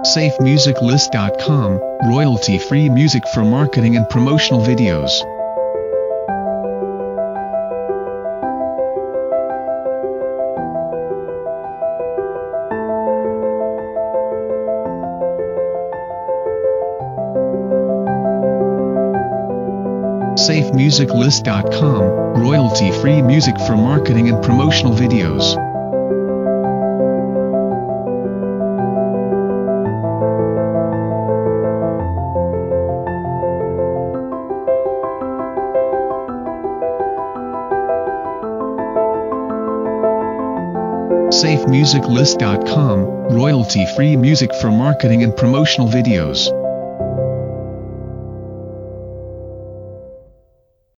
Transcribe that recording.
SafeMusicList.com, royalty-free music for marketing and promotional videos. SafeMusicList.com, royalty-free music for marketing and promotional videos. SafeMusicList.com, royalty-free music for marketing and promotional videos.